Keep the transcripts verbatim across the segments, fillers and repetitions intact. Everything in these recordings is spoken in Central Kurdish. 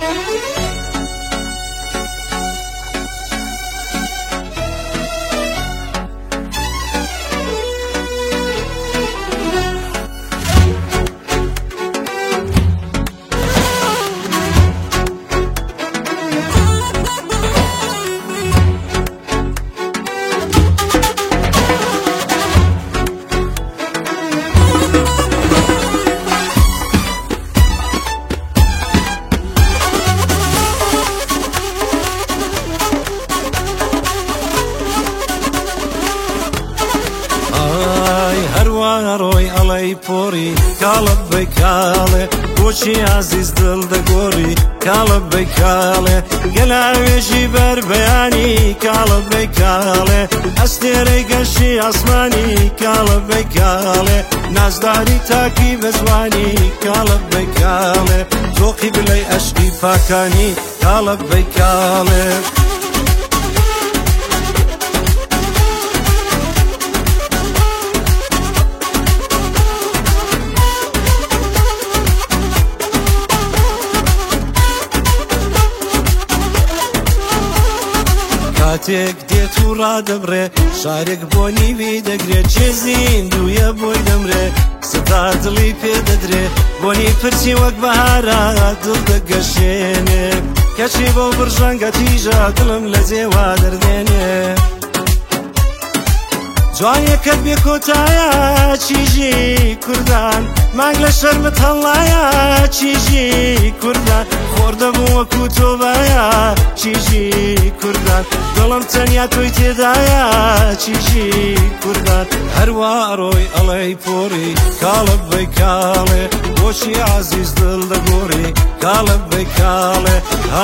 ڕۆی ئەڵەی پۆڕی کاڵە بەی کاڵێ بۆچی عەزیز دڵ دەگۆڕی کاڵە بەی کاڵێ گەلاوێژی بەر بەیانی کاڵە بەی کاڵێ ئەستێرەی گەشی ئاسمانی کاڵە بەی کاڵێ نازداری تاکی بەزوانی کاڵە بەی کاڵێ تۆقی بلەی ئەشقی پاکانی کاڵە بەی کاڵێ کاتێک دێت و ڕادەبڕێ شارێک بۆ نیوی دەگرێت چێزین دوویە بۆی دەمرێ ستا دڵی پێدەدرێ بۆنی پرچی وەک بەهارە دڵ دەگەشێنێ کەچی بۆ برژەنگە تیژە دڵم لە جێوا دەردێنێ جوانیەکەت بێ کۆتایە چیژی کوردان مانگ لە شەرمت هەڵایە چیژی کوردان خۆر دەبوو وەکو تۆ بایە چیژی کوردان دڵم تەنیا تۆی تێدایە چیژی کوردان هەروە ڕۆی ئەڵەی پۆڕی کاڵە بەی کاڵێ بۆچی عەزیز دڵ دەگۆڕی کاڵە بەی کاڵێ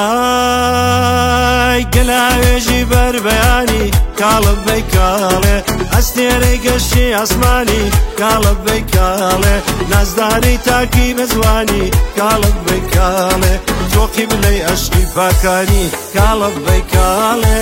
ئای گەلاوێژی بەر بەیانی کاڵە بەی کاڵێ ئەستێرەی گەشی ئاسمانی کاڵە بەی کاڵێ نازداری تاکی بەزوانی کاڵە بەی کاڵێ تۆقی بلەی ئەشقی پاکانی کاڵە بەی کاڵێ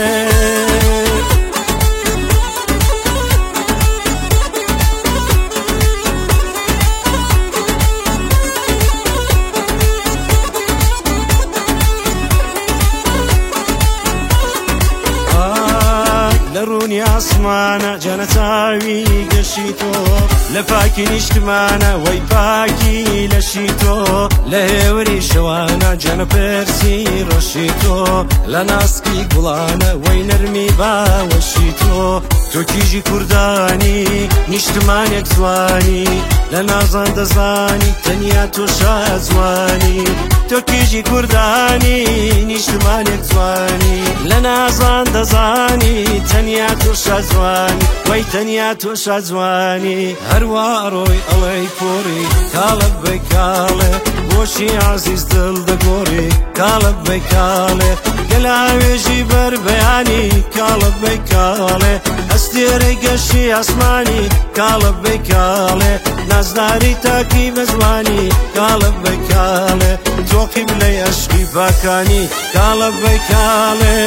ڕوونی ئاسمانە جەنەتاوی گەشی تۆ لە پاکی نیشتمانە وەی پاکی لەشی تۆ لە هێوری شەوانە جەنە پەرسی ڕەشی تۆ لە ناسکی گوڵانە وەی نەرمی باوەشی تۆ تۆ کیژی کوردانی نیشتمانێک جوانی لە نازان دەزانی تەنیا تۆ شازوانی تۆ کیژی کوردانی نیشتمانێک جوانی لە نازان دەزانی تەنیا تۆ شازوانی وەی تەنیا تۆ شازوانی هەروە ڕۆی ئەڵەی پۆڕی کاڵە بەی کاڵێ بۆچی عەزیز دڵ دەگۆڕی کاڵە بەی کاڵێ گەلاوێژی بەر بەیانی کاڵە بەی کاڵێ ئەستێرەی گەشی ئاسمانی کاڵە بەی کاڵێ نازداری تاکی بەزوانی کاڵە بەی کاڵێ تۆقی بلەی ئەشقی پاکانی کاڵە بەی کاڵێ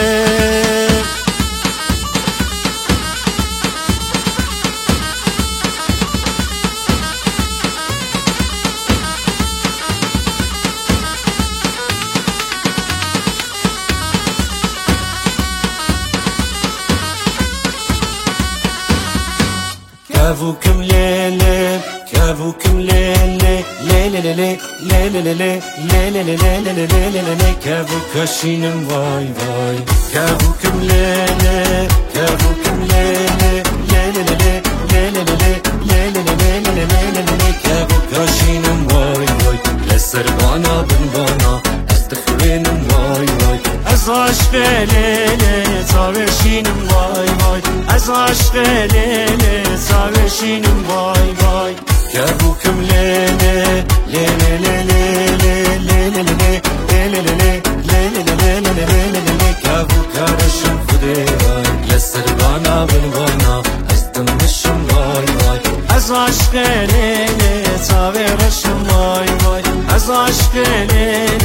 كافوكم ليلي كافوكم ليلي ليلي ليلي ليلي ليلي ليلي ليلي ليلي كافوك شينم واي واي كافوكم ليلي كافوكم ليلي ليلي ليلي ليلي ليلي ليلي ليلي كافوك شينم واي واي لسربانا بنبانا استخرينم واي واي از عشق لیلی تاوشینم وای وای از عشق لیلی تاوشینم وای وای کبوکم لیلی لیلی لیلی لیلی لیلی لیلی لیلی لیلی کبوکارشم خوده وای لسربانا بنوانا از دمشم وای وای از عشق لیلی تاوشم وای وای از عشق لیلی